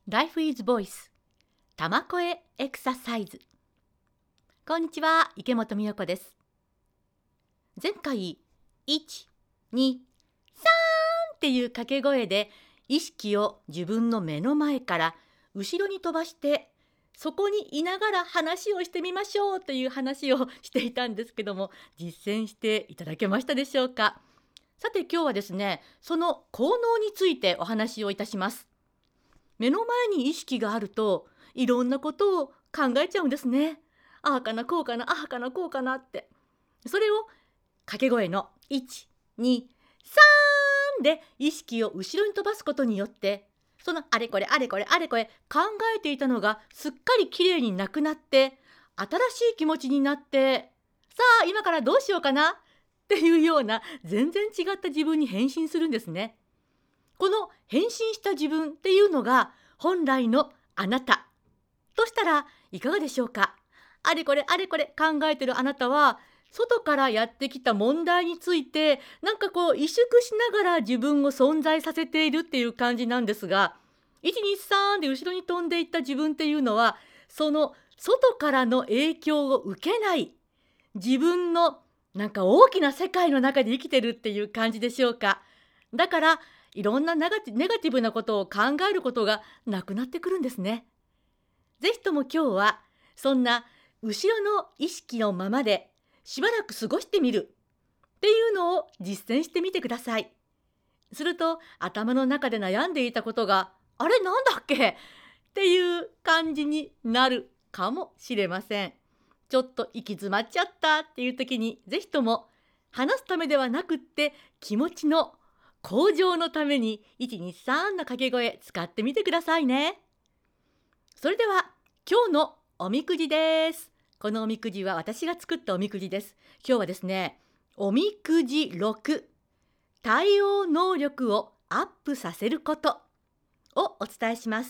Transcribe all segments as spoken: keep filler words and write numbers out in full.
Life is Voice 玉声エクササイズ。こんにちは、池本美代子です。前回いち、に、さんっていう掛け声で意識を自分の目の前から後ろに飛ばして、そこにいながら話をしてみましょうという話をしていたんですけども、実践していただけましたでしょうか。さて今日はですね、その効能についてお話をいたします。目の前に意識があるといろんなことを考えちゃうんですね。ああかなこうかな、ああかなこうかなって。それを掛け声のいち、に、さんで意識を後ろに飛ばすことによって、そのあれこれあれこれあれこれ考えていたのがすっかりきれいになくなって、新しい気持ちになって、さあ今からどうしようかなっていうような全然違った自分に変身するんですね。この変身した自分っていうのが本来のあなたとしたらいかがでしょうか。あれこれあれこれ考えてるあなたは、外からやってきた問題についてなんかこう萎縮しながら自分を存在させているっていう感じなんですが、いち、に、さんで後ろに飛んでいった自分っていうのは、その外からの影響を受けない自分のなんか大きな世界の中で生きてるっていう感じでしょうか。だからいろんなネガティネガティブなことを考えることがなくなってくるんですね。ぜひとも今日はそんな後ろの意識のままでしばらく過ごしてみるっていうのを実践してみてください。すると頭の中で悩んでいたことが、あれなんだっけっていう感じになるかもしれません。ちょっと行き詰まっちゃったっていう時に、ぜひとも話すためではなくって気持ちの向上のためにいち、に、さんの掛け声使ってみてくださいね。それでは今日のおみくじです。このおみくじは私が作ったおみくじです。今日はですね、おみくじろく、対応能力をアップさせることをお伝えします。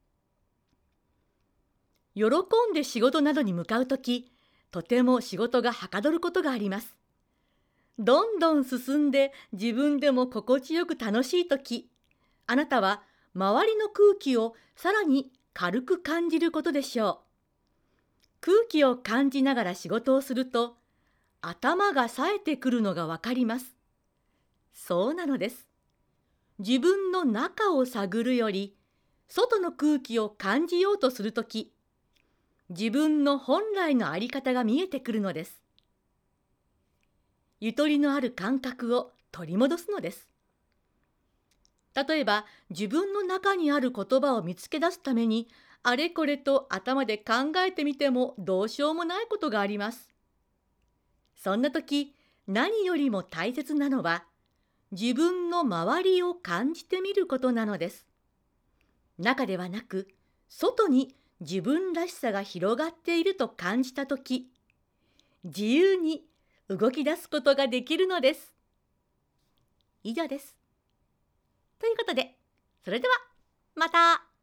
喜んで仕事などに向かうとき、とても仕事がはかどることがあります。どんどん進んで自分でも心地よく楽しいとき、あなたは周りの空気をさらに軽く感じることでしょう。空気を感じながら仕事をすると、頭が冴えてくるのがわかります。そうなのです。自分の中を探るより、外の空気を感じようとするとき、自分の本来の在り方が見えてくるのです。ゆとりのある感覚を取り戻すのです。例えば自分の中にある言葉を見つけ出すために、あれこれと頭で考えてみてもどうしようもないことがあります。そんな時、何よりも大切なのは自分の周りを感じてみることなのです。中ではなく外に自分らしさが広がっていると感じた時、自由に動き出すことができるのです。以上です。ということで、それではまた。